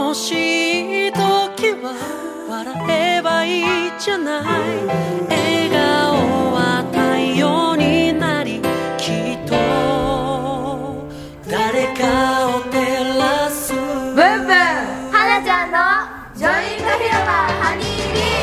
楽しい時は笑えばいいじゃない。笑顔は太陽になり、きっと誰かを照らす。ブンブン花ちゃんのジョイント広場ハニービー。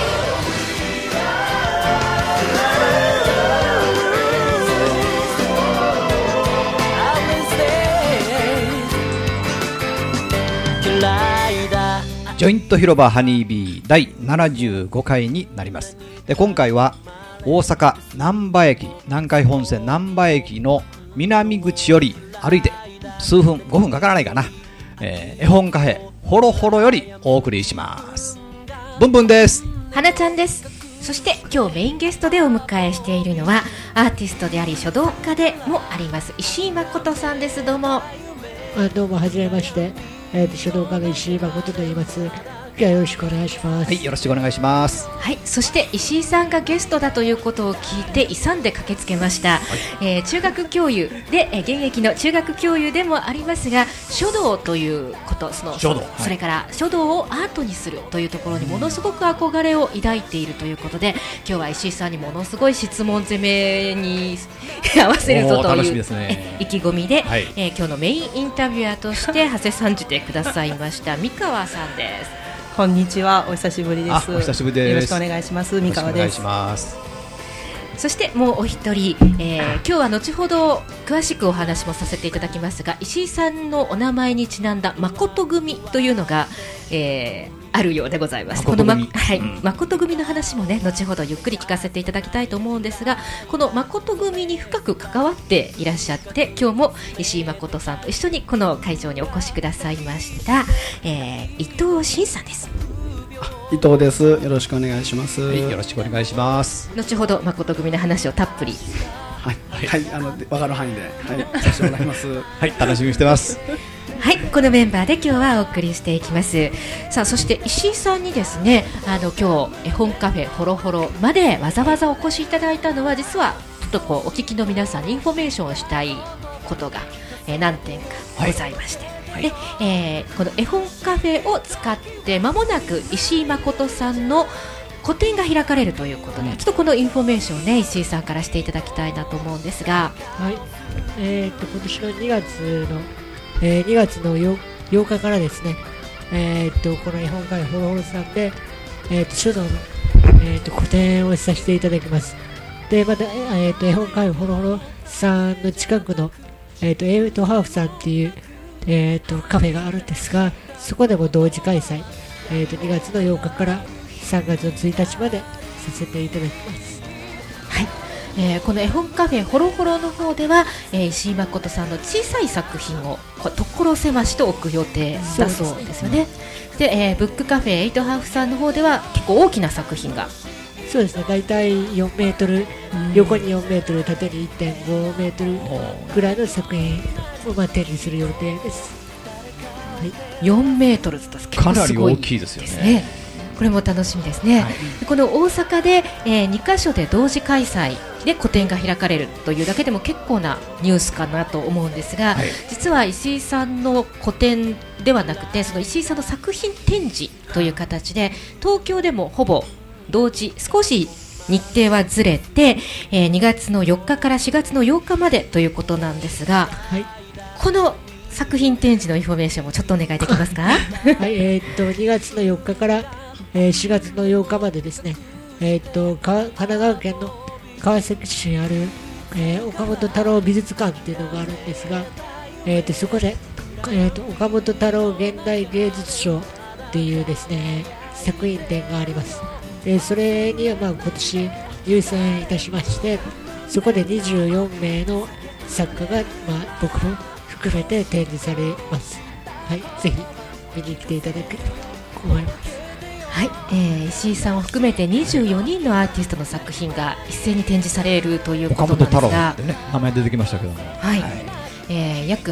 ジョイント広場ハニービー第75回になります。で、今回は大阪難波駅、南海本線難波駅の南口より歩いて数分、5分かからないかな、絵本カフェホロホロよりお送りします。ブンブンです。 花ちゃんです。そして今日メインゲストでお迎えしているのはアーティストであり書道家でもあります石井誠さんです。どうも。 どうもはじめまして、書道家の石井誠と言います。今日はよろしくお願いします。 はい、よろしくお願いします。 はい、そして石井さんがゲストだということを聞いて勇んで駆けつけました、中学教諭で、現役の中学教諭でもありますが、書道ということ、それから書道をアートにするというところにものすごく憧れを抱いているということで、今日は石井さんにものすごい質問攻めに合わせるぞという、意気込みで、今日のメインインタビュアーとして長谷さんじてくださいました三川さんです。 こんにちは、お久しぶりです。 お久しぶりです。 よろしくお願いします。三川です。 そしてもうお一人、今日は後ほど詳しくお話もさせていただきますが、石井さんのお名前にちなんだ誠組というのが、あるようでございます。この誠組の話もね、後ほどゆっくり聞かせていただきたいと思うんですが、この誠組に深く関わっていらっしゃって、今日も石井誠さんと一緒にこの会場にお越しくださいました、伊藤真さんです。 伊藤です。よろしくお願いします。 はい、よろしくお願いします。 後ほど誠組の話をたっぷり、 分かる範囲で、させてもらいます。 はい、楽しみにしてます。 はい、このメンバーで今日はお送りしていきます。さあ、そして石井さんにですね、今日絵本カフェホロホロまでわざわざお越しいただいたのは、実はちょっとお聞きの皆さんにインフォメーションをしたいことが、何点かございまして、でこの絵本カフェを使って間もなく石井誠さんの個展が開かれるということで、ちょっとこのインフォメーションをね、石井さんからしていただきたいなと思うんですが、 はい、今年の2月の8日からですね、この絵本カフェホロホロさんで、書道の、個展をさせていただきます。で、また、絵本カフェホロホロさんの近くの、エイトハーフさんっていう、カフェがあるんですが、そこでも同時開催、2月の8日から3月の1日までさせていただきます。 はい、この絵本カフェホロホロの方では、石井誠さんの小さい作品を所狭しと置く予定だそうですよね。で、ブックカフェエイトハーフさんの方では結構大きな作品が、 そうですね、だいたい4メートル、横に4メートル、縦に 1.5 メートルぐらいの作品を展示する予定です。 はい、4メートルと結構すごいですね。かなり大きいですよね。これも楽しみですね。はい、この大阪で、2カ所で同時開催で個展が開かれるというだけでも結構なニュースかなと思うんですが、実は石井さんの個展ではなくて、その石井さんの作品展示という形で東京でもほぼ同時、少し日程はずれて、2月の4日から4月の8日までということなんですが、この作品展示のインフォメーションもちょっとお願いできますか？はい、 2月の4日から4月の8日までですね、神奈川県の川崎市にある、岡本太郎美術館っていうのがあるんですが、そこで、岡本太郎現代芸術賞っていうですね、作品展があります。それには今年入選いたしまして、そこで24名の作家が、僕も含めて展示されます。はい、ぜひ見に来ていただければと思います。 はい、石井さんを含めて24人のアーティストの作品が一斉に展示されるということなんですが、 岡本太郎ってね、名前出てきましたけども、 約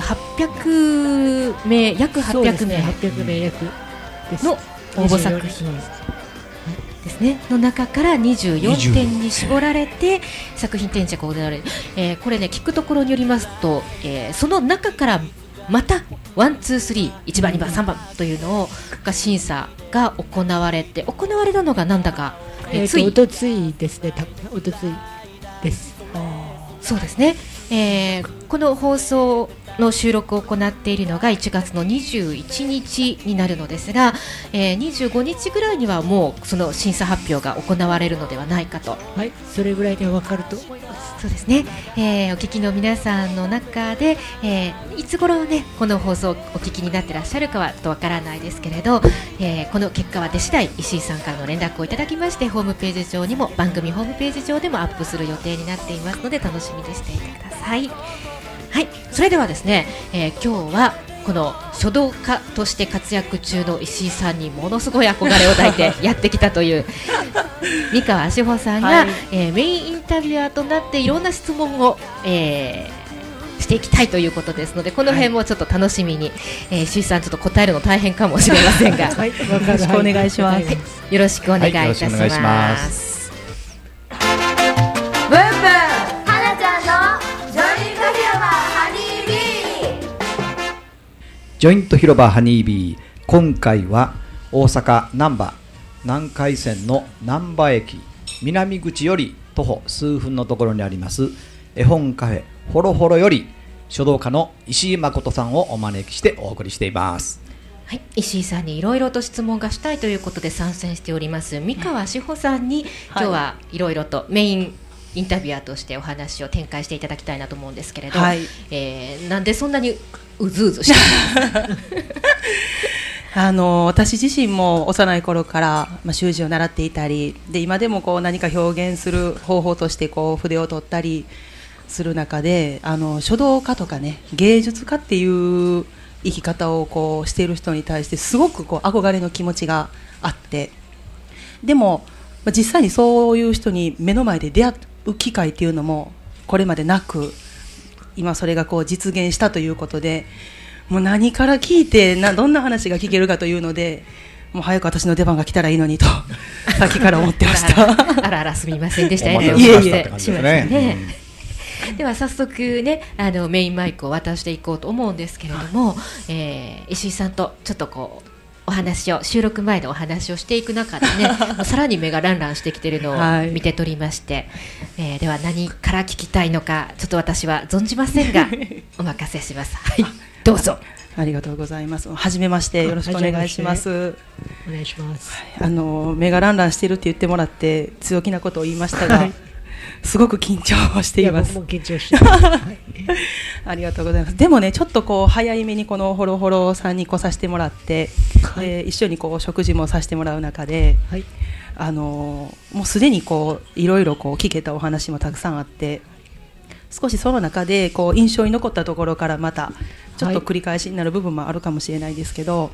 800名約800名の応募作品ですね、の中から24点に絞られて作品展示が行われる、これね、聞くところによりますと、その中からまたワンツースリー1番2番3番というのをが審査が行われたのがなんだかおとついですね。おとついです。 そうですね、この放送の収録を行っているのが1月の21日になるのですが、25日ぐらいにはもうその審査発表が行われるのではないかと。 はい、それぐらいには分かると思います。 そうですね、お聞きの皆さんの中で、いつ頃ねこの放送をお聞きになってらっしゃるかはちょっとわからないですけれど、この結果は出次第石井さんからの連絡をいただきましてホームページ上にも番組ホームページ上でもアップする予定になっていますので楽しみにしていてください。はい、それではですね、今日はこの書道家として活躍中の石井さんにものすごい憧れを抱いてやってきたという三河志保さんが、はい、メインインタビュアーとなっていろんな質問を、していきたいということですので、この辺もちょっと楽しみに、石井さんちょっと答えるの大変かもしれませんが、 はい、よろしくお願いします、はい、 よろしくお願いいたします。 ブンブン花ちゃんのジョイント広場ハニービー。 ジョイント広場ハニービー、今回は大阪難波南海線の難波駅南口より徒歩数分のところにあります絵本カフェほろほろより書道家の石井誠さんをお招きしてお送りしています。 はい、石井さんにいろいろと質問がしたいということで参戦しております三河志保さんに、今日はいろいろとメインインタビュアーとしてお話を展開していただきたいなと思うんですけれど、はい、なんでそんなにうずうずしてるんですか？ 私自身も幼い頃から、習字を習っていたりで、今でもこう何か表現する方法としてこう筆を取ったりする中で、書道家とかね、芸術家っていう生き方をこうしている人に対してすごくこう憧れの気持ちがあって、でも実際にそういう人に目の前で出会う機会っていうのもこれまでなく、今それがこう実現したということで、もう何から聞いてどんな話が聞けるかというので、もう早く私の出番が来たらいいのにとさっきから思ってましたあらあらすみませんでした。いえいえしましたね。では早速ね、メインマイクを渡していこうと思うんですけれども、石井さんとちょっとこうお話を収録前のお話をしていく中でねさらに目がランランしてきているのを見て取りまして、では何から聞きたいのかちょっと私は存じませんがお任せします。はい、どうぞ。 ありがとうございます。はじめまして、よろしくお願いします。 お願いします。 目がランランしているって言ってもらって強気なことを言いましたが、すごく緊張しています。 僕も緊張してます、はい、 ありがとうございます。でもね、ちょっとこう早めにこのホロホロさんに来させてもらって、はい、一緒にこう食事もさせてもらう中で、はい、もうすでにこういろいろこう聞けたお話もたくさんあって、少しその中でこう印象に残ったところからまたちょっと繰り返しになる部分もあるかもしれないですけど、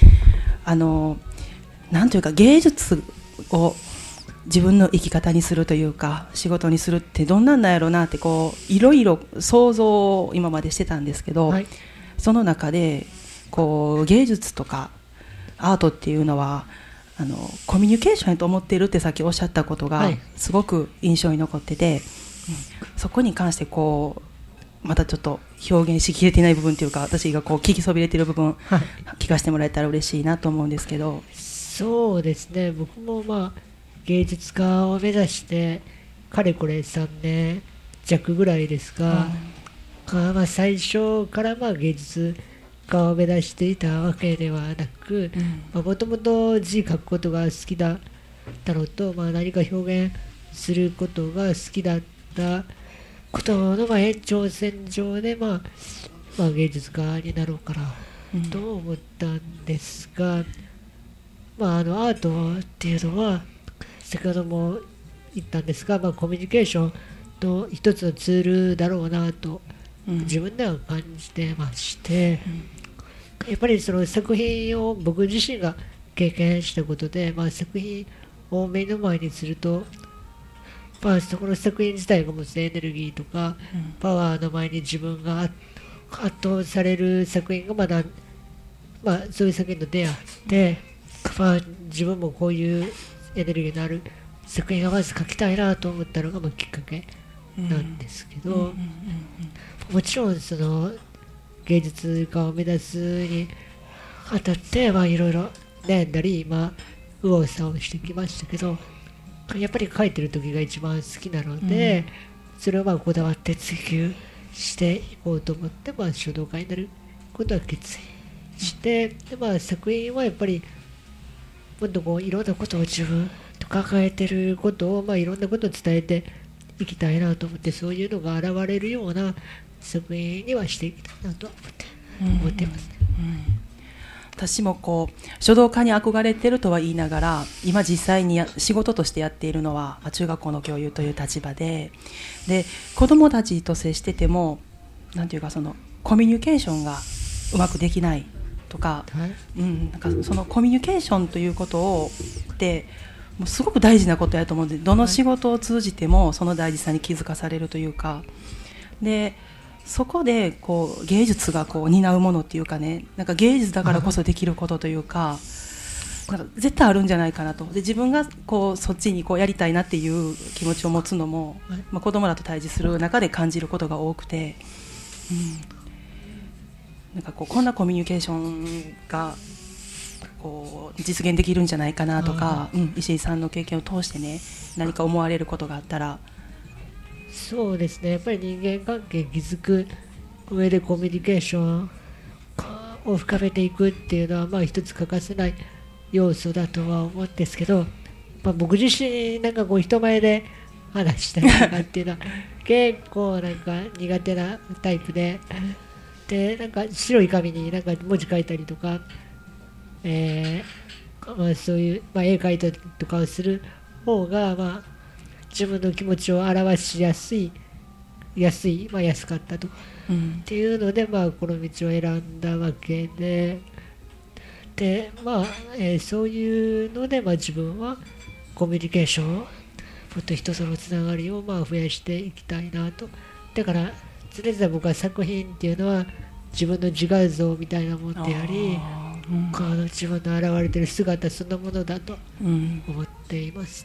なんというか芸術を自分の生き方にするというか仕事にするってどんなんなんやろうなってこういろいろ想像を今までしてたんですけど、はい、その中でこう芸術とかアートっていうのはコミュニケーションやと思っているってさっきおっしゃったことがすごく印象に残ってて、そこに関してこうまたちょっと表現しきれていない部分というか、私がこう聞きそびれている部分、はい、聞かせてもらえたら嬉しいなと思うんですけど。 そうですね、僕も芸術家を目指してかれこれ3年弱ぐらいですが、最初から芸術家を目指していたわけではなく、もともと字書くことが好きだったのと、何か表現することが好きだったことの延長線上で、芸術家になろうかなと思ったんですが、アートっていうのは先ほども言ったんですが、コミュニケーションの一つのツールだろうなと自分では感じてまして、やっぱりその作品を僕自身が経験したことで、作品を目の前にすると、そこの作品自体が持つエネルギーとか、パワーの前に自分が圧倒される作品がまだ、そういう作品と出会って、自分もこういうエネルギーのある作品がまず描きたいなと思ったのがきっかけなんですけど、もちろんその芸術家を目指すにあたって、いろいろ悩んだり、右往左往してきましたけど、やっぱり書いてる時が一番好きなので、それをこだわって追求していこうと思って、書道家になることは決意して、で作品はやっぱりもっといろんなことを自分と抱えてることを、いろんなことを伝えていきたいなと思って、そういうのが現れるような作品にはしていきたいなと思っていますね。 私も書道家に憧れてるとは言いながら、今実際に仕事としてやっているのは中学校の教諭という立場で、子どもたちと接しててもなんていうか、そのコミュニケーションがうまくできないとか、なんかそのコミュニケーションということをってもうすごく大事なことやと思うんで、どの仕事を通じてもその大事さに気づかされるというかで、そこで芸術が担うものっていうかね、なんか芸術だからこそできることというか、なんか絶対あるんじゃないかなと。で自分がそっちにやりたいなっていう気持ちを持つのも、子供らと対峙する中で感じることが多くて、なんかこんなコミュニケーションが実現できるんじゃないかなとか、石井さんの経験を通してね、何か思われることがあったら。 そうですね、やっぱり人間関係築く上でコミュニケーションを深めていくっていうのは一つ欠かせない要素だとは思うんですけど、僕自身なんか人前で話したりとかっていうのは結構なんか苦手なタイプで、なんか白い紙になんか文字書いたりとか、そういう、絵描いたりとかをする方が自分の気持ちを表しやすかったとか、っていうので、この道を選んだわけで、そういうので、自分はコミュニケーションをもっと人とのつながりを増やしていきたいなと。だから常々僕は作品っていうのは自分の自画像みたいなものであり、自分の現れている姿そのものだと思っています。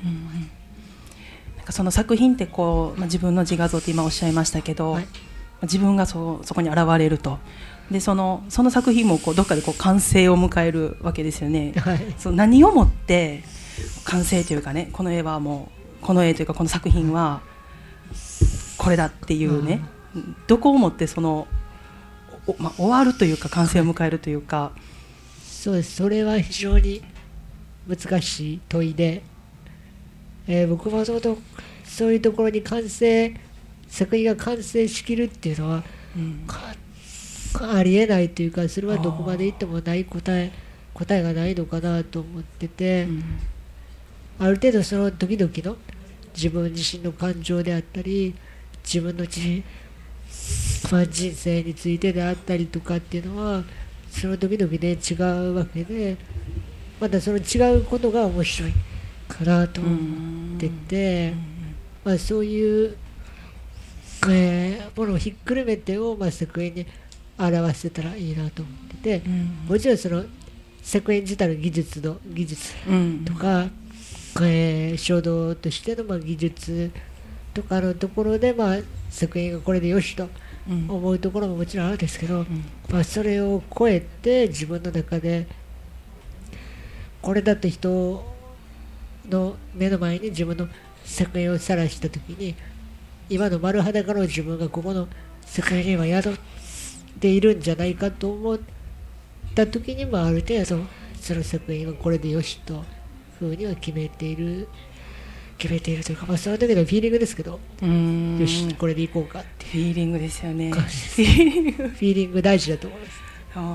その作品って自分の自画像って今おっしゃいましたけど、自分がそこに現れると。でその作品もどっかで完成を迎えるわけですよね。その何をもって完成というかね、この絵はもうこの絵というかこの作品はこれだっていうね、どこをもって終わるというか完成を迎えるというか。 そうです、それは非常に難しい問いで、僕もそういうところに作品が完成しきるっていうのは、ありえないというか、それはどこまでいってもない答えがないのかなと思ってて、ある程度その時々の自分自身の感情であったり、自分の人生についてであったりとかっていうのはその時々で違うわけで、またその違うことが面白いかなと思ってて、そういうものをひっくるめてを作品に表せたらいいなと思ってて、もちろんその作品自体の技術とか、書道としての技術とかのところで、作品がこれでよしと思うところももちろんあるんですけど、それを超えて自分の中でこれだと人の目の前に自分の作品を晒した時に、今の丸裸の自分がここの作品には宿っているんじゃないかと思った時にも、ある程度その作品はこれでよしとふうには決めているというか、その時のフィーリングですけど、よしこれでいこうかってフィーリングですよね。 フィーリング大事だと思います。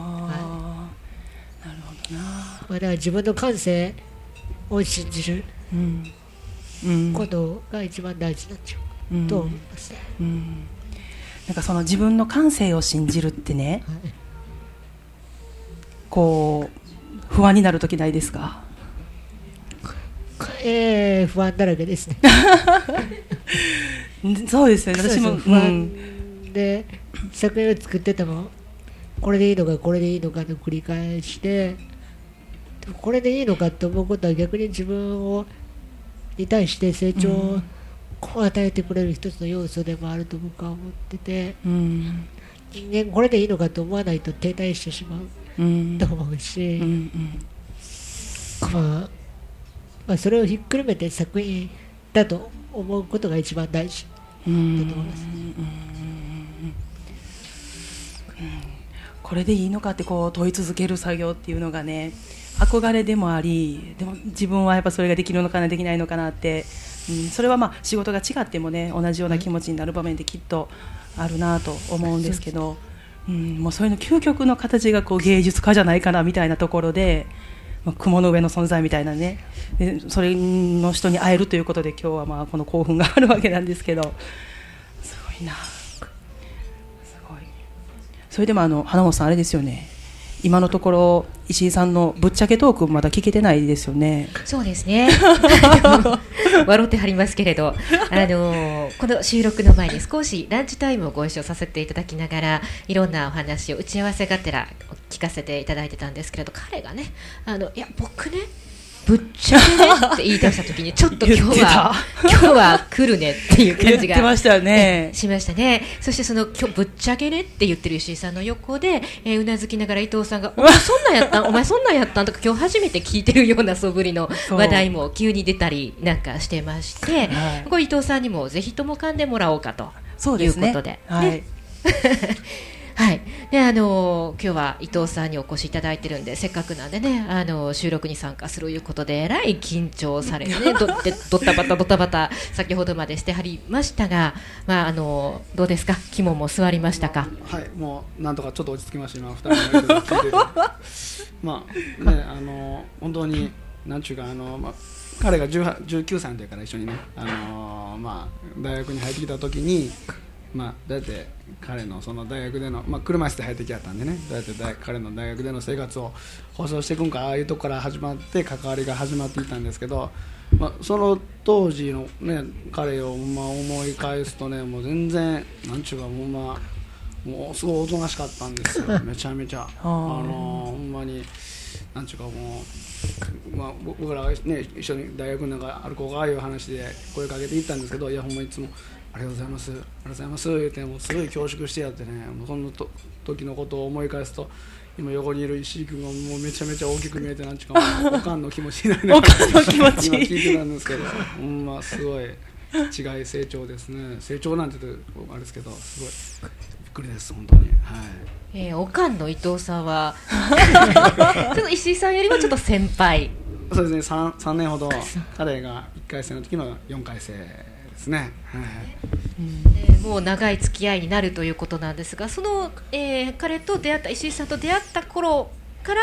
なるほどな。 だから自分の感性を信じることが一番大事なんちゃうと思いますね。 なんかその自分の感性を信じるってね、不安になる時ないですか？ 不安だらけですね。 そうですよね。私も不安で作品を作ってても、これでいいのかこれでいいのかと繰り返して、これでいいのかと思うことは逆に自分に対して成長を与えてくれる一つの要素でもあると僕は思ってて、 人間これでいいのかと思わないと停滞してしまうと思うし、まあそれをひっくるめて作品だと思うことが一番大事だと思います。 これでいいのかってこう問い続ける作業っていうのがね、憧れでもあり、でも自分はやっぱそれができるのかなできないのかなって、それはまあ仕事が違ってもね同じような気持ちになる場面できっとあるなと思うんですけど、もうそういうの究極の形がこう芸術家じゃないかなみたいなところで、雲の上の存在みたいなね、でそれの人に会えるということで今日はまあこの興奮があるわけなんですけど、すごいな、すごい。それでも花本さんあれですよね、今のところ石井さんのぶっちゃけトークまだ聞けてないですよね。 そうですね笑ってはりますけれど、この収録の前に少しランチタイムをご一緒させていただきながらいろんなお話を打ち合わせがてら聞かせていただいてたんですけれど、彼がねいや僕ねぶっちゃけねって言い出した時にちょっと今日は来るねっていう感じが言ってましたよね。 しましたね。そしてその今日ぶっちゃけねって言ってる石井さんの横で、うなずきながら伊藤さんがお前そんなんやったんお前そんなんやったんとか今日初めて聞いてるような素振りの話題も急に出たりなんかしてまして、これ伊藤さんにもぜひとも噛んでもらおうかということで、はいはい、で今日は伊藤さんにお越しいただいてるんで、せっかくなんでね収録に参加するいうことでえらい緊張されてねドタバタ先ほどまでしてはりましたが、どうですか、肝も座りましたか。 はい、もうなんとかちょっと落ち着きました。今2人の言うことを聞いててまあね本当になんちゅうか彼が19歳の時から一緒にね大学に入ってきた時にだって彼のその大学での、車椅子で入ってきやったんでね、どうやって彼の大学での生活を保障していくんか、ああいうとこから始まって関わりが始まっていったんですけど、その当時の、ね、彼を思い返すとね、もう全然なんちゅうかもうすごいおとなしかったんですよめちゃめちゃほんまになんちゅうかもう、僕らが、ね、一緒に大学の中歩こうかいう話で声かけていったんですけど、いやほんまいつもありがとうございますありがとうございます言ってもうすごい恐縮してやってね、もうその時のことを思い返すと今横にいる石井君がもうめちゃめちゃ大きく見えて、なんちゅうかおかんの気持ちになりながら今聞いてたんですけど、すごい違い成長ですね。成長なんて言うとあれですけど、すごいびっくりです本当に。はい、 おかんの伊藤さんはちょっと石井さんよりもちょっと先輩。 そうですね、3年ほど彼が1回生の時の4回生ですね。 もう長い付き合いになるということなんですが、その、彼と出会った石井さんと出会った頃から、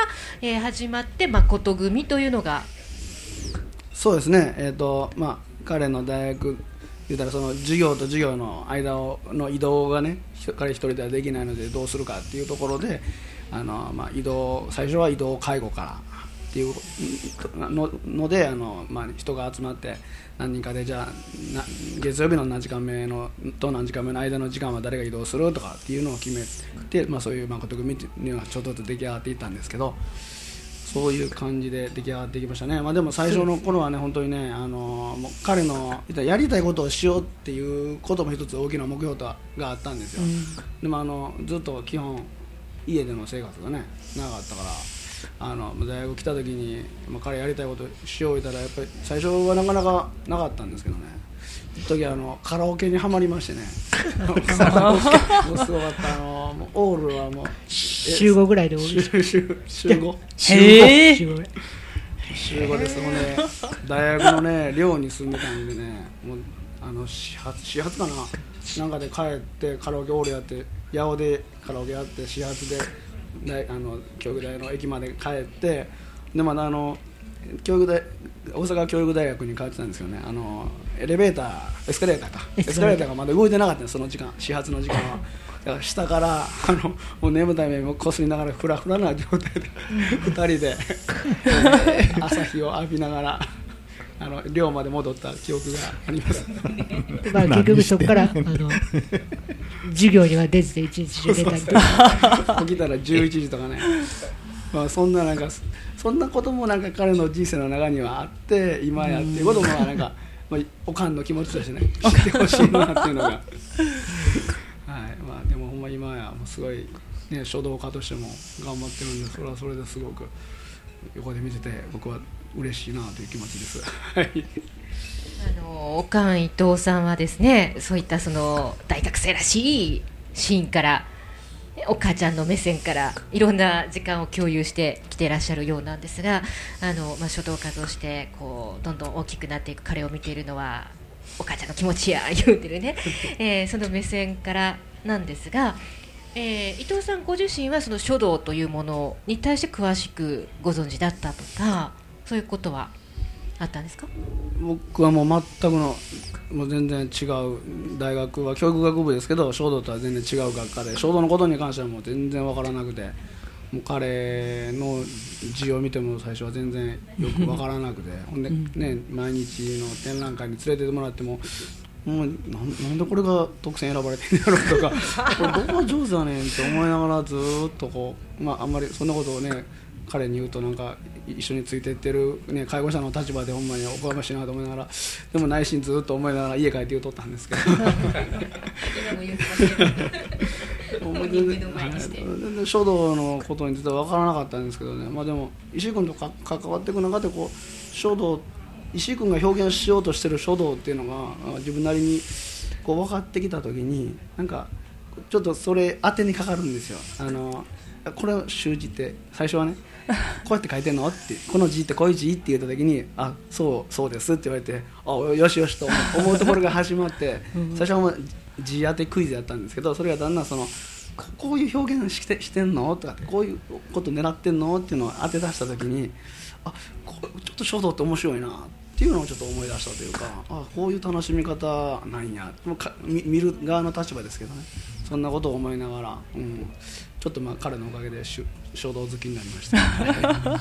始まって誠組というのが。 そうですね、彼の大学言ったらその授業と授業の間の移動がね彼一人ではできないのでどうするかっていうところで最初は移動介護からっていうので人が集まって何人かでじゃあ月曜日の何時間目のと何時間目の間の時間は誰が移動するとかっていうのを決めて、そういう誠組っていうのがちょっとずつ出来上がっていったんですけど、そういう感じで出来上がっていきましたね。でも最初の頃はね本当にねもう彼のやりたいことをしようっていうことも一つ大きな目標があったんですよ。でもずっと基本家での生活がね長かったから、大学来た時に、彼やりたいことしよう言ったらやっぱり最初はなかなかなかったんですけどね、一時カラオケにはまりましてねもうすごかったオールはもう週5ぐらいで終わる。 週5です。もうね大学のね寮に住んでたんでね、もう始発かななんかで帰ってカラオケオールやって八尾でカラオケやって始発で教育大の駅まで帰って、でまだ大阪教育大学に通ってたんですけどね、エスカレーターがまだ動いてなかったんです、その時間始発の時間は。だから下からもう眠たい目もこすりながらフラフラな状態で2人で朝日を浴びながら寮まで戻った記憶があります結局そこから授業には出ずで一日中出たりとか起きたら11時とかねそんなことも彼の人生の中にはあって、今やっていうこともおかんの気持ちとしてね知ってほしいなっていうのがはい、でもほんま今やもうすごい、ね、書道家としても頑張ってるんで、それはそれですごく横で見てて僕は嬉しいなという気持ちです。 おかん伊藤さんはですね、そういったその大学生らしいシーンからお母ちゃんの目線からいろんな時間を共有してきていらっしゃるようなんですが、書道家としてこうどんどん大きくなっていく彼を見ているのはお母ちゃんの気持ちや言うてるね、その目線からなんですが、伊藤さんご自身はその書道というものに対して詳しくご存知だったとか、そういうことはあったんですか？ 僕はもう全くのもう全然違う、大学は教育学部ですけど書道とは全然違う学科で、書道のことに関してはもう全然わからなくて、もう彼の字を見ても最初は全然よくわからなくてほんで、ね、毎日の展覧会に連れてってもらってもなんでこれが特選選ばれてんだろうとかこれどこが上手だねんって思いながらずっとこう、あんまりそんなことをね彼に言うとなんか一緒についてってる、ね、介護者の立場でほんまにおこがましいなと思いながら、でも内心ずっと思いながら家帰って言うとったんですけど全然書道のことについては分からなかったんですけどね、でも石井君と関わっていく中でこう書道、石井君が表現しようとしてる書道っていうのが自分なりにこう分かってきた時になんかちょっとそれ当てにかかるんですよ。これを習字って最初はねこうやって書いてんのってこの字ってこういう字って言った時にそうですって言われてよしよしと思うところが始まって最初は字当てクイズやったんですけど、それがだんだんこういう表現してんのとかこういうこと狙ってんのっていうのを当て出した時にちょっと書道って面白いなっていうのをちょっと思い出したというか、こういう楽しみ方なんや、見る側の立場ですけどね、そんなことを思いながら、ちょっと彼のおかげで書道好きになりました。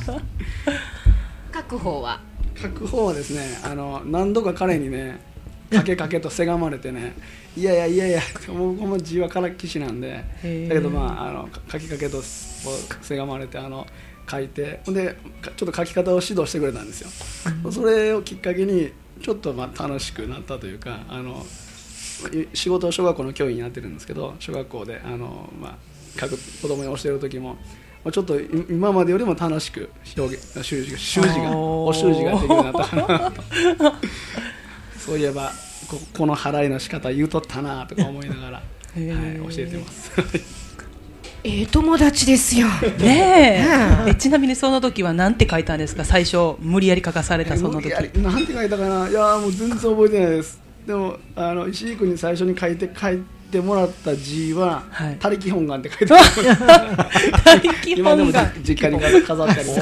書く方はですね、何度か彼にねかけとせがまれてねいやもうこの字はからっきしなんで、だけど書きかけとせがまれて書いて、でちょっと書き方を指導してくれたんですよ。それをきっかけにちょっと楽しくなったというか、仕事を小学校の教員やってるんですけど、小学校で書く子供に教える時もちょっと今までよりも楽しく習字ができるようになったかなとそういえばこの払いの仕方言うとったなとか思いながら、教えてます友達ですよねえちなみにその時は何て書いたんですか？最初無理やり書かされたその時何て書いたかな。いやもう全然覚えてないです。でも石井君に最初に書いてもらった字は他力本願って書いてある他力本願、 今でも実家に飾ったり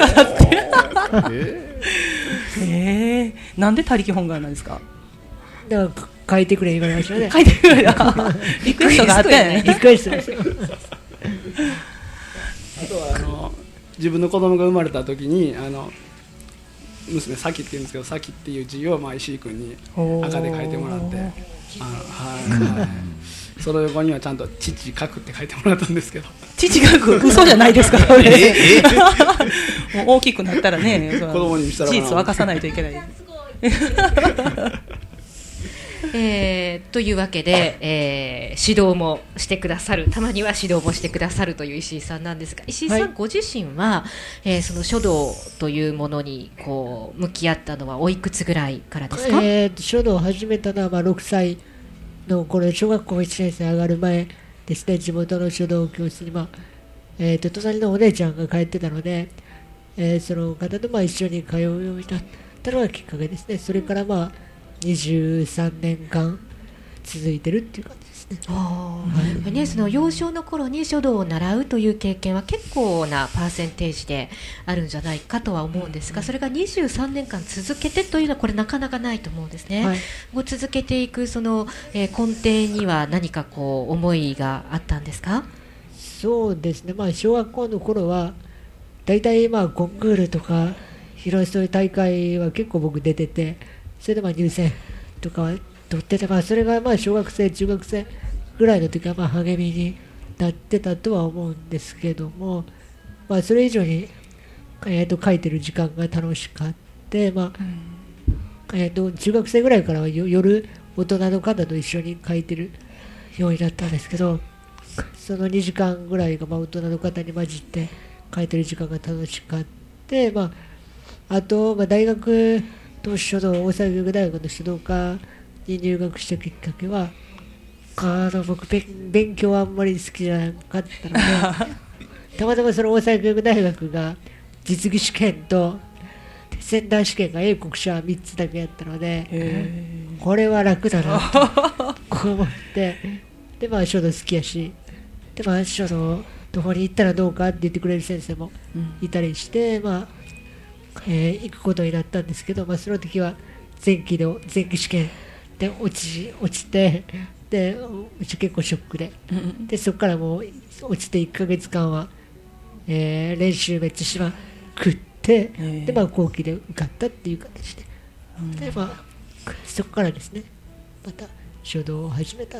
なんで他力本願なんですか？ だから書いてくれ言われましたね。 書いてくれリクエストがあったよね。 リクエストですよあとは自分の子供が生まれた時に娘さきって言うんですけど、さきっていう字を石井君に赤で書いてもらってその横にはちゃんと父書くって書いてもらったんですけど、 父書く嘘じゃないですかもう大きくなったらね子供に見せたら事実を明かさないといけないというわけで、指導もしてくださる、たまには指導もしてくださるという石井さんなんですが、石井さんご自身は、その書道というものにこう向き合ったのはおいくつぐらいからですか？ 書道を始めたのは6歳の頃、小学校1年生上がる前ですね。地元の書道教室に、隣のお姉ちゃんが通ってたので、その方と一緒に通うようになったのがきっかけですね。それから23年間続いてるっていう感じですね。 その幼少の頃に書道を習うという経験は結構なパーセンテージであるんじゃないかとは思うんですが、それが23年間続けてというのはこれなかなかないと思うんですね。続けていくその、根底には何かこう思いがあったんですか？ そうですね、小学校の頃はだいたいコンクールとかいろいろそういう大会は結構僕出てて、それで入選とかは取ってた、それが小学生中学生ぐらいの時は励みになってたとは思うんですけども、それ以上に、書いてる時間が楽しかって、中学生ぐらいからは夜大人の方と一緒に書いてるようになったんですけど、 その2時間ぐらいが大人の方に混じって書いてる時間が楽しかって、あと、大学と書道、大阪教育大学の書道科に入学したきっかけは、僕勉強はあんまり好きじゃなかったのでたまたまその大阪教育大学が実技試験とセンター試験が英国社3つだけやったので、これは楽だなと思ってで、書道好きやしで、書道どこに行ったらどうかって言ってくれる先生もいたりして、行くことになったんですけど、その時は前期試験で落ちてで結構ショックで、そこからもう落ちて1ヶ月間は、練習めっちゃしまくって、で後期で受かったっていう形で、でそこからですねまた書道を始めたって。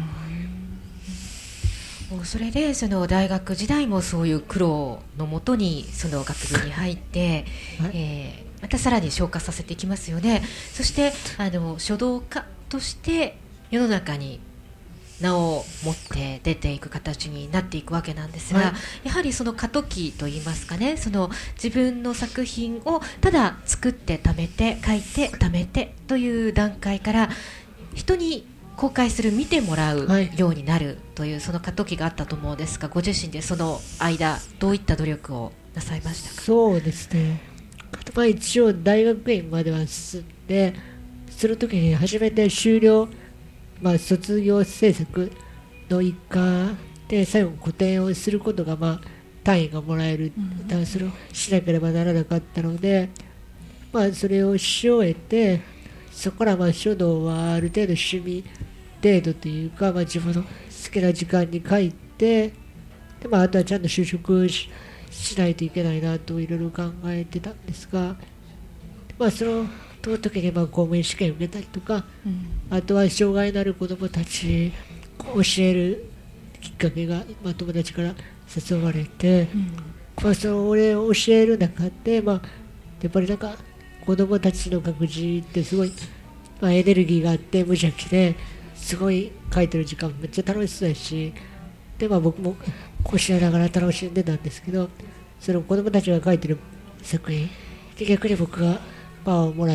もうそれでその大学時代もそういう苦労のもとにその学部に入って、またさらに昇華させていきますよね。そして書道家として世の中に名を持って出ていく形になっていくわけなんですが、やはりその過渡期といいますかね、その自分の作品をただ作って貯めて書いて貯めてという段階から人に公開する見てもらうようになるというその過渡期があったと思うんですが、ご自身でその間どういった努力をなさいましたか？ そうですね、一応大学院までは進んで、その時に初めて修了、卒業制作の一環で最後個展をすることが、単位がもらえる、それをしなければならなかったので、それをし終えて、そこから書道はある程度趣味程度というか、自分の好きな時間に書いて、であとはちゃんと就職しないといけないなといろいろ考えてたんですが、その時に公務員試験受けたりとか、あとは障害のある子どもたちを教えるきっかけが、友達から誘われて、それを教える中で、やっぱり子どもたちの学字ってすごい、エネルギーがあって無邪気ですごい書いてる時間めっちゃ楽しそうやし、で僕も教えながら楽しんでたんですけど、その子どもたちが書いてる作品で逆に僕がパワーをもらって、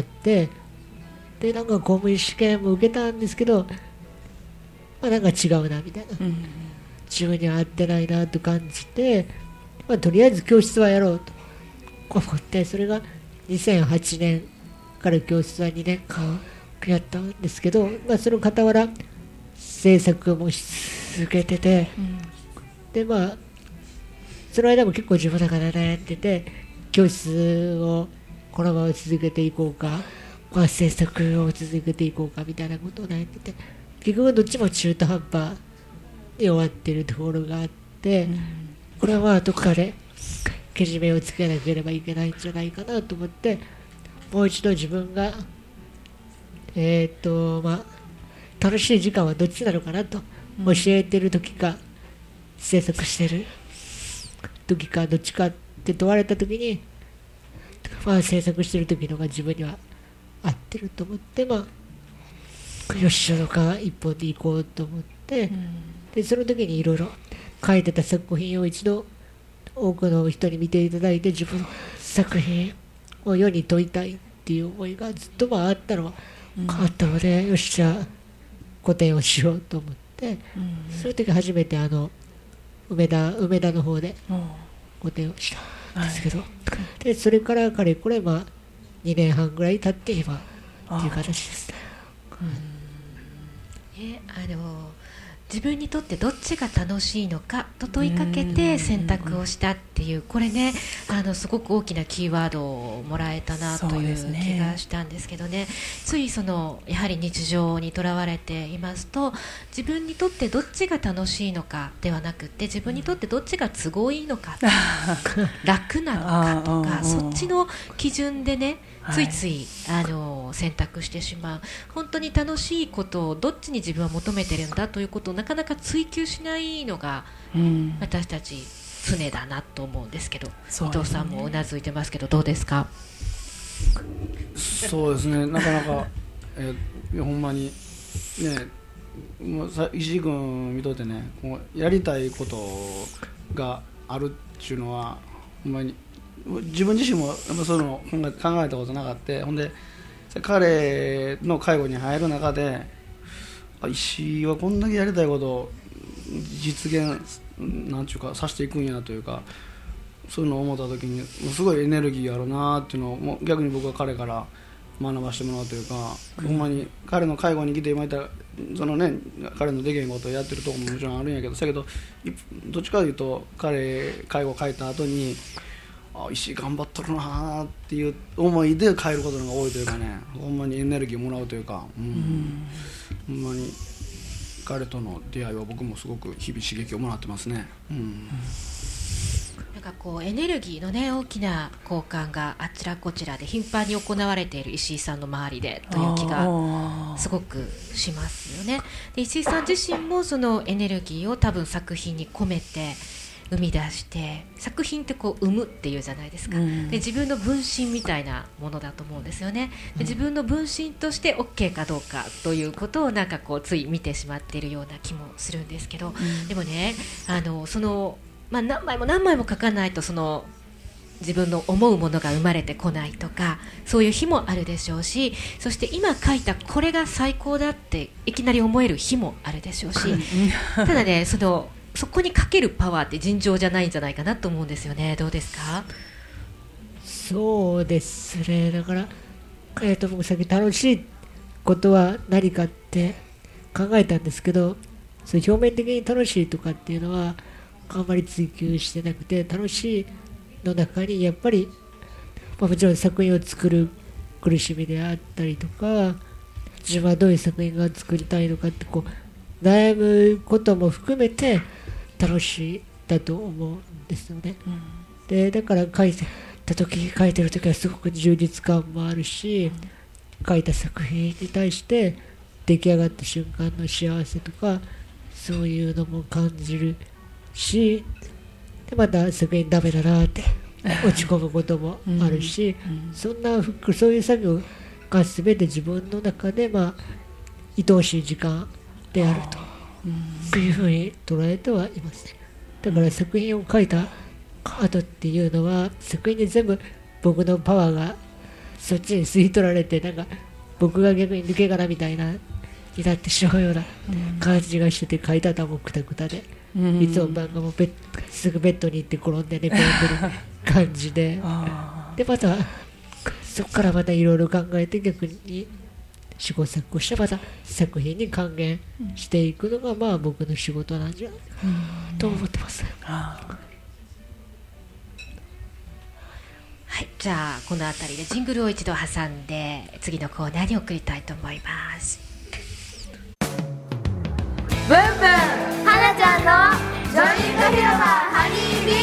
で公務員試験も受けたんですけど、違うなみたいな、自分には合ってないなと感じて、とりあえず教室はやろうと思って、それが2008年から教室は2年間やったんですけど、その傍ら制作もし続けてて、でその間も結構自分の中で悩んでて、教室をこのまま続けていこうか、制作を続けていこうかみたいなことを悩んでて、結局どっちも中途半端に終わってるところがあって、これはどこかでけじめをつけなければいけないんじゃないかなと思って、もう一度自分が楽しい時間はどっちなのかなと、教えてる時か制作してる時かどっちかって問われた時に、制作してる時のが自分には合ってると思って、よし書道家一本で行こうと思って、でその時にいろいろ書いてた作品を一度多くの人に見ていただいて、自分の作品を世に問いたいっていう思いがずっとあったのはあったので、よしじゃあ個展をしようと思って、その時初めて梅田の方で個展をしたんですけど、でそれからかれこれ2年半ぐらい経って今っていう形ですね。 自分にとってどっちが楽しいのかと問いかけて選択をしたっていう、これねすごく大きなキーワードをもらえたなという気がしたんですけどね。ついやはり日常にとらわれていますと、自分にとってどっちが楽しいのかではなくて、自分にとってどっちが都合いいのか楽なのかとか、そっちの基準でねついつい選択してしまう。本当に楽しいことをどっちに自分は求めてるんだということをなかなか追求しないのが、私たち常だなと思うんですけど、伊藤さんもうなずいてますけどどうですか？ そうですね、なかなか、ほんまにねもう石井君見とってね、もうやりたいことがあるっていうのはほんまに自分自身もそういうのを考えたことなかった。ほんで彼の介護に入る中で、石井はこんだけやりたいことを実現なんていうかさせていくんやというか、そういうのを思った時にすごいエネルギーあるなっていうのをもう逆に僕は彼から学ばせてもらうというか、ほんまに彼の介護に来て今言ったそのね、彼のできへんことをやってるところももちろんあるんやけど、だけどどっちかというと彼介護を書いた後に石井頑張っとるなっていう思いで帰ることのが多いというかね、ほんまにエネルギーをもらうというか、ほんまに彼との出会いは僕もすごく日々刺激をもらってますね。 なんかこうエネルギーのね大きな交換があちらこちらで頻繁に行われている石井さんの周りでという気がすごくしますよね。で石井さん自身もそのエネルギーを多分作品に込めて生み出して、作品ってこう生むっていうじゃないですか、で自分の分身みたいなものだと思うんですよね。で自分の分身として OK かどうかということをなんかこうつい見てしまっているような気もするんですけど、でもねその何枚も何枚も書かないとその自分の思うものが生まれてこないとか、そういう日もあるでしょうし、そして今書いたこれが最高だっていきなり思える日もあるでしょうし、ただねそこにかけるパワーって尋常じゃないんじゃないかなと思うんですよね。どうですか？ そうですね。だから、僕さっき楽しいことは何かって考えたんですけど、それ表面的に楽しいとかっていうのはあんまり追求してなくて、楽しいの中にやっぱり、もちろん作品を作る苦しみであったりとか、自分はどういう作品が作りたいのかってこう悩むことも含めて楽しいだと思うんですよね。でだから書いてる時はすごく充実感もあるし、書いた作品に対して出来上がった瞬間の幸せとかそういうのも感じるし、でまた作品ダメだなって落ち込むこともあるし、そういう作業が全て自分の中で愛おしい時間であるというふうに捉えてはいますね。だから作品を書いた後っていうのは作品に全部僕のパワーがそっちに吸い取られて、なんか僕が逆に抜け殻みたいなになってしまうような感じがしてて、書いた後もクタクタで、いつも漫画もすぐベッドに行って転んで寝転んでる感じででまたそこからまたいろいろ考えて逆に試行錯誤してまた作品に還元していくのが僕の仕事なんじゃないかなと思ってます。 はい、じゃあこの辺りでジングルを一度挟んで次のコーナーに送りたいと思います。 ブンブンはなちゃんのジョイント広場ハニービ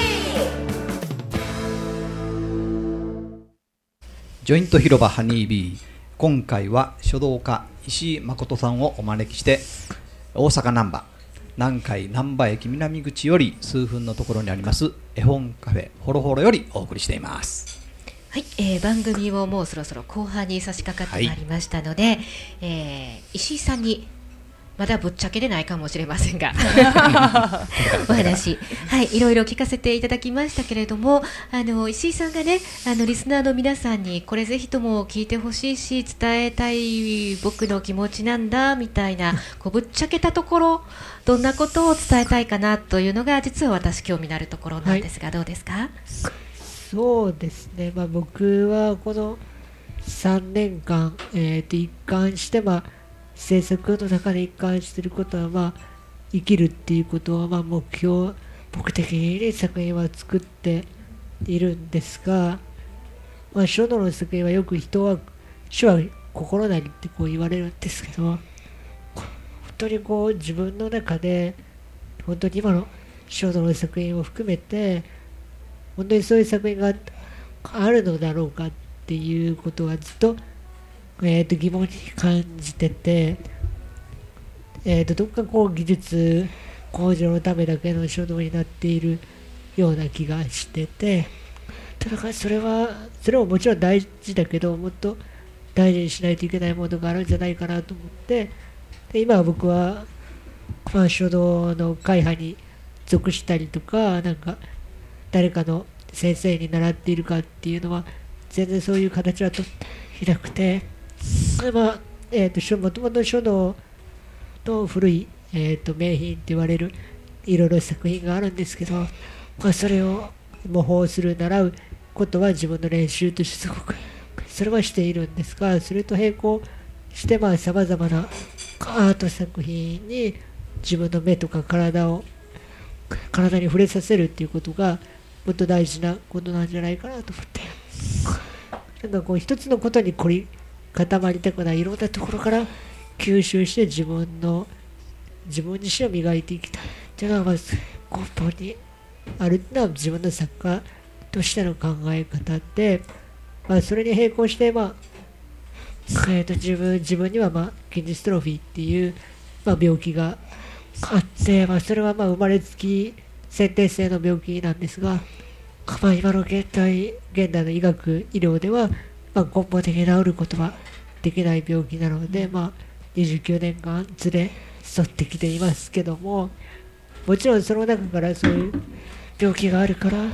ー。 ジョイント広場ハニービー、今回は書道家石井誠さんをお招きして、大阪難波南海難波駅南口より数分のところにあります絵本カフェほろほろよりお送りしています。 はい、番組ももうそろそろ後半に差し掛かってまいりましたので、石井さんにまだぶっちゃけでないかもしれませんがお話、いろいろ聞かせていただきましたけれども、石井さんがねリスナーの皆さんにこれぜひとも聞いてほしいし伝えたい僕の気持ちなんだみたいなぶっちゃけたところどんなことを伝えたいかなというのが実は私興味のあるところなんですが、どうですか？ そうですね、僕はこの3年間、一貫して制作の中で一貫していることは、生きるっていうことを目標的に作品は作っているんですが、書道の作品はよく書は心なりって言われるんですけど、本当に自分の中で本当に今の書道の作品を含めて本当にそういう作品があるのだろうかっていうことはずっと疑問に感じてて、どっか技術向上のためだけの書道になっているような気がしてて、だからそれももちろん大事だけど、もっと大事にしないといけないものがあるんじゃないかなと思って、 で今は僕は、書道の会派に属したりとか、なんか誰かの先生に習っているかっていうのは全然そういう形はとっていなくて、もともと書道の古い、名品って言われるいろいろ作品があるんですけど、それを模倣する習うことは自分の練習としてすごくそれはしているんですが、それと並行してさまざまなアート作品に自分の目とか体に触れさせるっていうことがもっと大事なことなんじゃないかなと思って、なんかこう一つのことに凝り固まりたくない、いろんなところから吸収して自分自身を磨いていきたいっていうのがまず根本にあるのは自分の作家としての考え方で、それに並行して自分には筋ジストロフィーっていう、病気があって、それは生まれつき先天性の病気なんですが、今の現代の医療では、根本的に治ることはできない病気なので、29年間ずれ沿ってきていますけども、もちろんその中からそういう病気があるから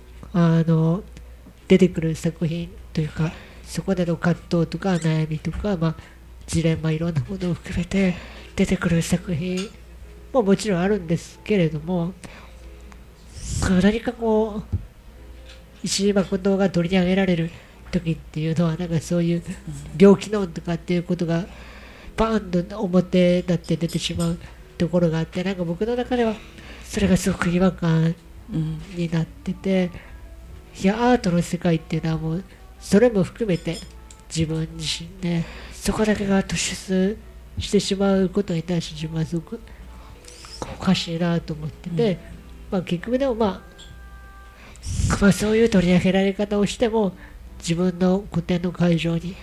出てくる作品というか、そこでの葛藤とか悩みとか、ジレンマいろんなものを含めて出てくる作品ももちろんあるんですけれども、何かこう石井誠が取り上げられる時っていうのは、なんかそういう病気のとかっていうことがバーンと表立って出てしまうところがあって、なんか僕の中ではそれがすごく違和感になってて、いやアートの世界っていうのはもうそれも含めて自分自身で、そこだけが突出してしまうことに対して自分はすごくおかしいなと思ってて、結局でもそういう取り上げられ方をしても、自分の個展の会場に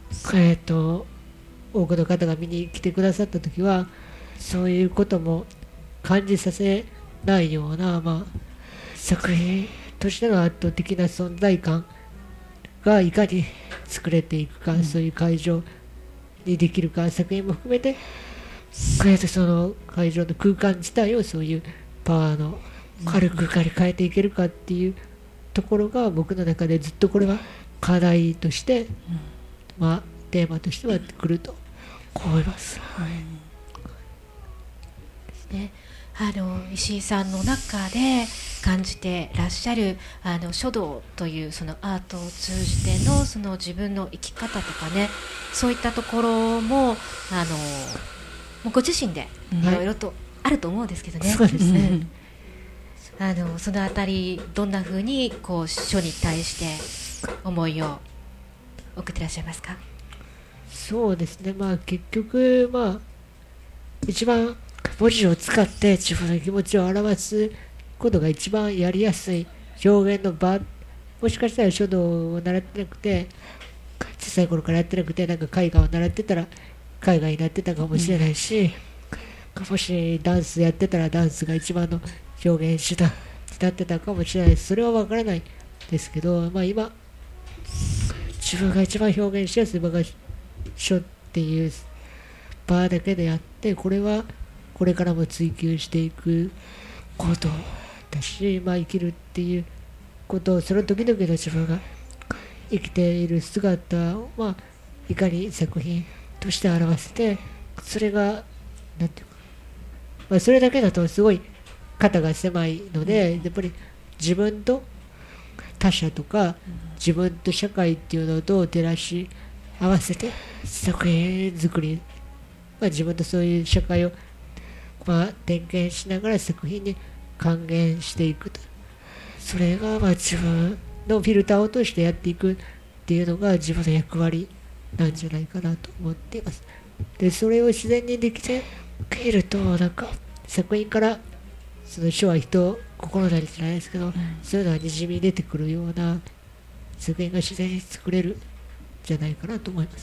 多くの方が見に来てくださった時は、そういうことも感じさせないような、作品としての圧倒的な存在感がいかに作れていくか、そういう会場にできるか、作品も含めてその会場の空間自体をそういうパワーのある空間に変えていけるかっていうところが、僕の中でずっとこれは課題として、テーマとしては来ると思います。 石井さんの中で感じてらっしゃる書道というそのアートを通じてのその自分の生き方とかね、そういったところもご自身でいろいろとあると思うんですけどね。 そうですね。 そのあたりどんな風にこう書に対して思いを送ってらっしゃいますか？ そうですね。結局一番文字を使って自分の気持ちを表すことが一番やりやすい表現の場。もしかしたら書道を習ってなくて、小さい頃からやってなくて、なんか絵画を習ってたら絵画になってたかもしれないし、もしダンスやってたらダンスが一番の表現手段になってたかもしれないです。それは分からないですけど、今自分が一番表現しやすい場が書っていう場だけであって、これはこれからも追求していくことだし、生きるっていうことを、その時々の自分が生きている姿を、いかに作品として表せて、それがなんていうか、それだけだとすごい肩が狭いので、やっぱり自分と他者とか自分と社会っていうのをどう照らし合わせて作品作り、自分とそういう社会を点検しながら作品に還元していくと、それが自分のフィルターを通してやっていくっていうのが自分の役割なんじゃないかなと思っています。でそれを自然にできていると、なんか作品からその書は人心なりじゃないですけど、そういうのはにじみ出てくるような作品が自然に作れるんじゃないかなと思います、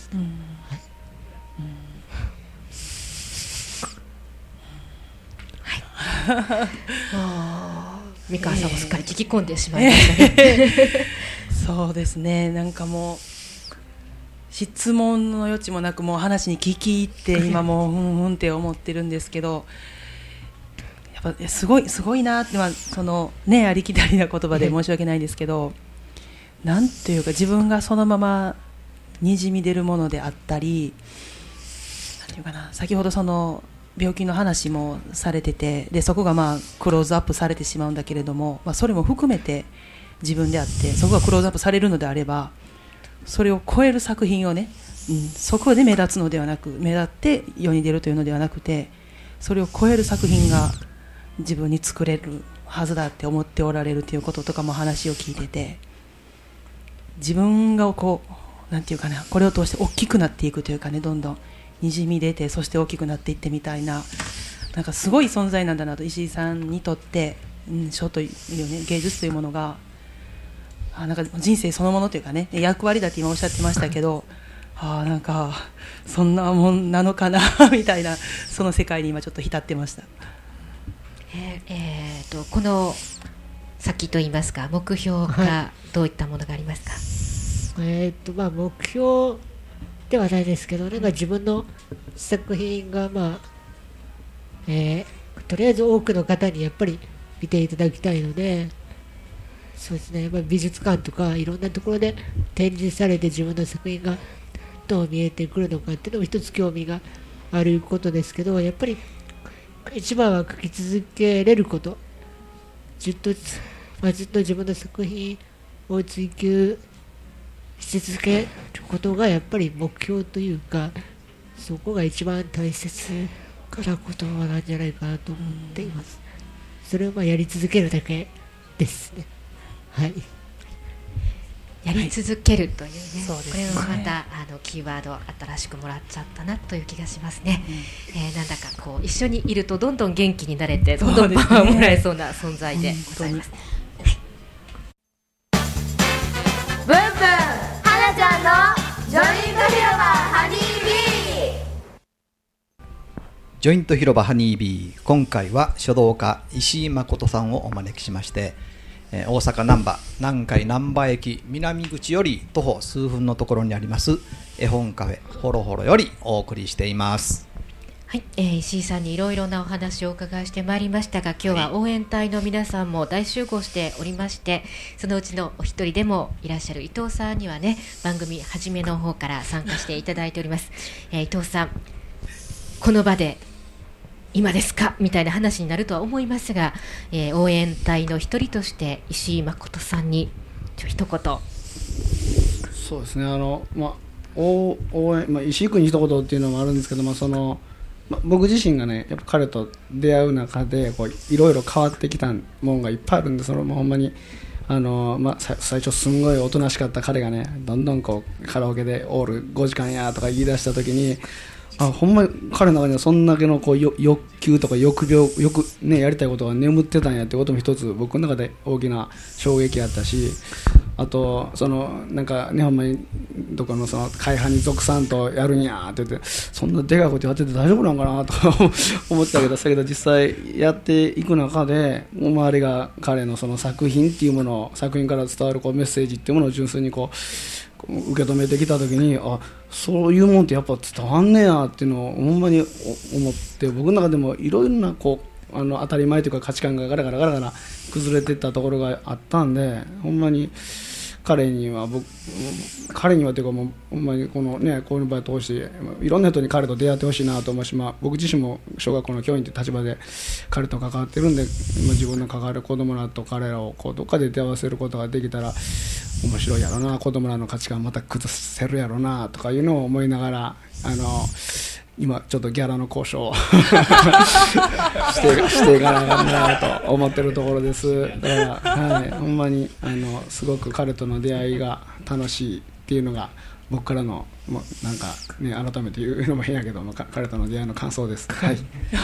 三河さんもすっかり聞き込んでしまいましたね。 そうですね。なんかもう質問の余地もなくもう話に聞き入って今もうふんって思ってるんですけど、やっぱすごいなって、そのねありきたりな言葉で申し訳ないんですけど、なんていうか自分がそのままにじみ出るものであったり、なんていうかな、先ほどその病気の話もされてて、でそこがクローズアップされてしまうんだけれども、それも含めて自分であって、そこがクローズアップされるのであればそれを超える作品をね、そこで目立つのではなく、目立って世に出るというのではなくて、それを超える作品が自分に作れるはずだって思っておられるということとかも話を聞いてて、自分がこうなんていうかな、これを通して大きくなっていくというかね、どんどんにじみ出て、そして大きくなっていってみたいな、なんかすごい存在なんだなと、石井さんにとって、書というね、芸術というものがなんか人生そのものというかね、役割だって今おっしゃってましたけどなんかそんなもんなのかなみたいな、その世界に今ちょっと浸ってました。 この先といいますか、目標がどういったものがありますか？ 目標ではないですけど、なんか自分の作品がとりあえず多くの方にやっぱり見ていただきたいので、そうですね、美術館とかいろんなところで展示されて自分の作品がどう見えてくるのかっていうのも一つ興味があることですけど、やっぱり一番は描き続けれること、ずっと自分の作品を追求し続けることがやっぱり目標というか、そこが一番大切なことなんじゃないかなと思っています。それをやり続けるだけですね。はい、 やり続けるというね、 そうですね、 これもまたキーワード新しくもらっちゃったなという気がしますね。なんだかこう一緒にいるとどんどん元気になれて、どんどんパワーをもらえそうな存在でございます。 ブンブン花ちゃんのジョイント広場ハニービー。 ジョイント広場ハニービー、今回は書道家石井誠さんをお招きしまして、大阪難波南海難波駅南口より徒歩数分のところにあります絵本カフェほろほろよりお送りしています。 はい、石井さんにいろいろなお話をお伺いしてまいりましたが、今日は応援隊の皆さんも大集合しておりまして、そのうちのお一人でもいらっしゃる伊藤さんにはね、番組初めの方から参加していただいております。伊藤さん、この場で今ですかみたいな話になるとは思いますが、応援隊の一人として石井誠さんに一言。 そうですね、応援、石井君に一言っていうのもあるんですけども、僕自身がね、やっぱ彼と出会う中でいろいろ変わってきたものがいっぱいあるんで、それもほんまに最初すんごいおとなしかった彼がね、どんどんカラオケでオール5時間やとか言い出した時に、ほんまに彼の中にはそんだけの欲求とか欲病、やりたいことが眠ってたんやってことも一つ僕の中で大きな衝撃あったし、あとなんかね、ほんまにどこの会派に属さんとやるんやって言って、そんなでかいことやってて大丈夫なんかなと思ってたけど、実際やっていく中で、周りが彼の作品っていうものを、作品から伝わるメッセージっていうものを純粋に受け止めてきたときに、そういうもんってやっぱ伝わんねやっていうのをほんまに思って、僕の中でもいろいろな当たり前というか価値観がガラガラ崩れていったところがあったんで、ほんまに彼にはというか、もうほんまにこの場を通していろんな人に彼と出会ってほしいなと思うし、僕自身も小学校の教員という立場で彼と関わってるんで、自分の関わる子供らと彼らをどっかで出会わせることができたら面白いやろな、子供らの価値観また崩せるやろなとかいうのを思いながら、今ちょっとギャラの交渉をしていかなあかんなと思ってるところです。だから、ほんまにすごく彼との出会いが楽しいっていうのが僕からのなんかね、改めて言うのも変やけども、彼との出会いの感想です。はい。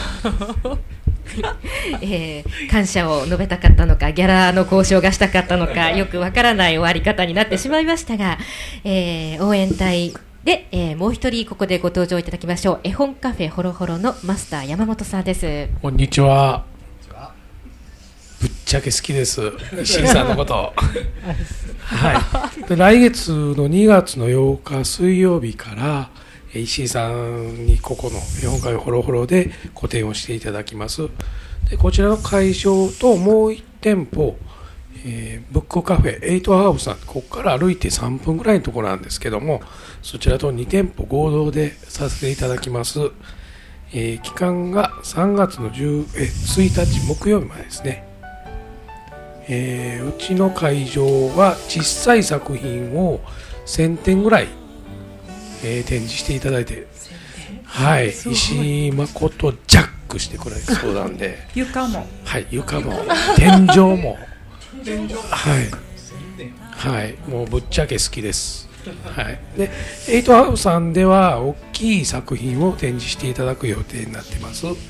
感謝を述べたかったのか、ギャラの交渉がしたかったのか、よくわからない終わり方になってしまいましたが、応援隊で、もう一人ここでご登場いただきましょう。絵本カフェほろほろのマスター山本さんです。 こんにちは。 ぶっちゃけ好きです、石井さんのことはい、で来月の2月の8日水曜日から石井さんにここの日本海ホロホロで個展をしていただきます。でこちらの会場ともう1店舗、ブックカフェ8ハーブさん、ここから歩いて3分ぐらいのところなんですけども、そちらと2店舗合同でさせていただきます。期間が3月の1日木曜日までですね。うちの会場は小さい作品を1000点ぐらい、展示していただいて、はい、石井誠ジャックしてくれそうなんで床も、 はい、床も天井もはい、はい、もうぶっちゃけ好きです。はい、で8ハウスさんでは大きい作品を展示していただく予定になっています。よ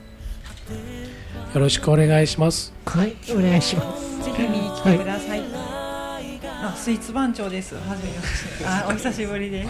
ろしくお願いします。 はい、お願いします。 ぜひ見に来てください。あ、スイーツ番長です。初めまして。あ、お久しぶりです。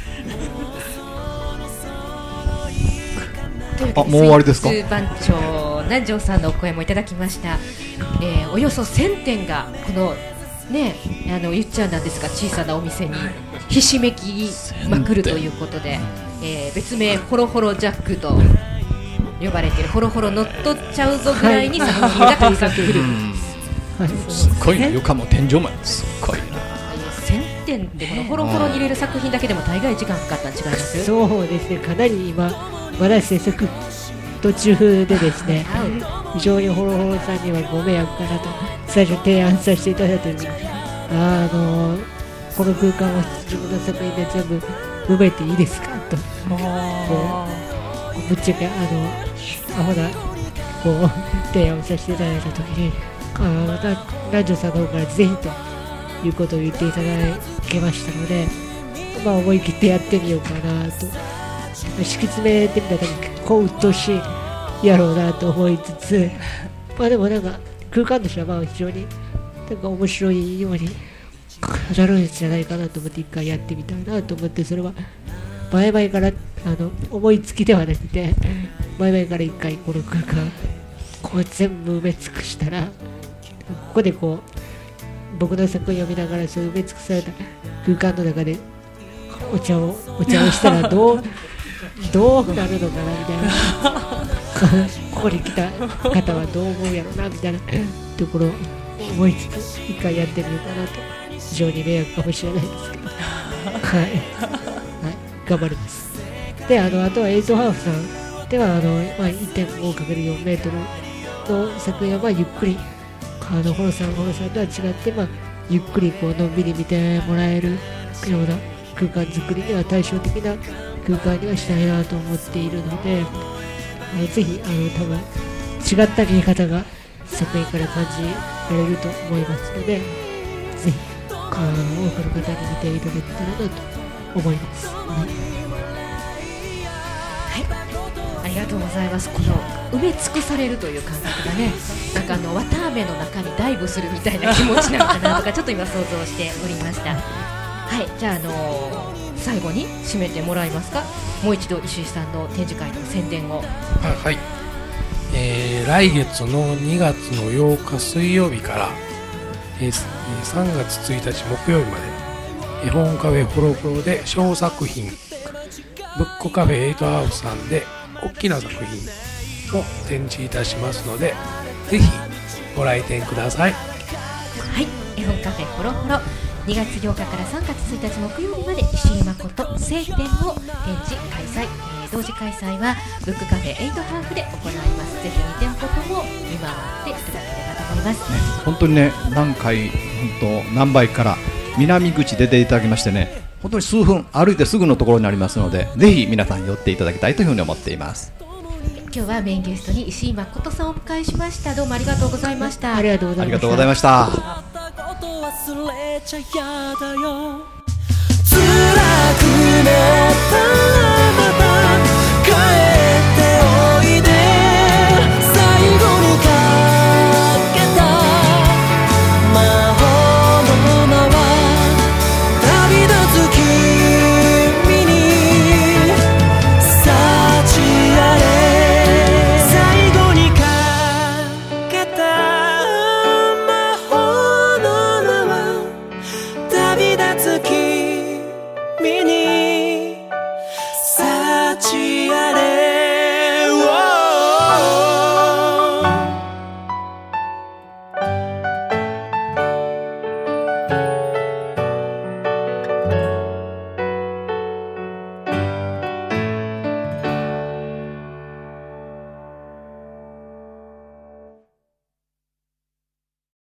あ、もう終わりですか。 スイーツ番長南條さんのお声もいただきました。およそ1000点がこのね、ゆっちゃんなんですが小さなお店にひしめきまくるということで、別名ホロホロジャックと呼ばれている、ホロホロ乗っ取っちゃうぞぐらいに作品がたくさん来る。 すっごいな、床も天井もすっごいな。 1000点ってこのホロホロに入れる作品だけでも大概時間かかったん違います？ そうですね、かなり今まだ制作途中でですね、非常にホロホロさんにはご迷惑かなと最初提案させていただいた時に、この空間を自分の作品で全部埋めていいですかと、ぶっちゃけアホな提案をさせていただいた時に、南條さんの方からぜひということを言っていただけましたので、思い切ってやってみようかなと、敷き詰めてみたら結構鬱陶しいやろうなと思いつつ、でもなんか空間としては非常になんか面白いようになるんじゃないかなと思って一回やってみたいなと思って、それは前々から思いつきではなくて、前々から一回この空間全部埋め尽くしたら、ここで僕の作品を見ながらそういう埋め尽くされた空間の中でお茶をしたらどうなるのかなみたいなここに来た方はどう思うやろうなみたいなところを思いつつ一回やってみようかなと。非常に迷惑かもしれないですけどはい、頑張ります。で、あとは8ハーフさんでは1.5×4 メートルの作品はゆっくりホロさんとは違って、ゆっくりのんびり見てもらえるような空間作りには対照的な空間にはしたいなと思っているので、ぜひ多分違った見え方が作品から感じられると思いますので、ぜひ多くの方に見ていただけたらなと思います。 ありがとうございます。この埋め尽くされるという感覚がね、なんか綿あめの中にダイブするみたいな気持ちなのかなとかちょっと今想像しておりました。はい、じゃあ最後に締めてもらえますか。もう一度石井さんの展示会の宣伝を。 はい、来月の2月の8日水曜日から、3月1日木曜日まで絵本カフェホロホロで小作品ブックカフェ8ハウスさんで大きな作品を展示いたしますので、ぜひご来店ください。 はい、絵本カフェホロホロ2月8日から3月1日木曜日まで石井誠聖展を展示開催、同時開催はブックカフェ8ハーフで行います。ぜひ2店舗とも見守っていただければと思います。 本当にね、何倍から南口出ていただきましてね、本当に数分歩いてすぐのところにありますので、ぜひ皆さん寄っていただきたいというふうに思っています。 今日はメインゲストに石井誠さんをお迎えしました。どうもありがとうございました。 ありがとうございました。 ありがとうございました。 忘れちゃやだよ。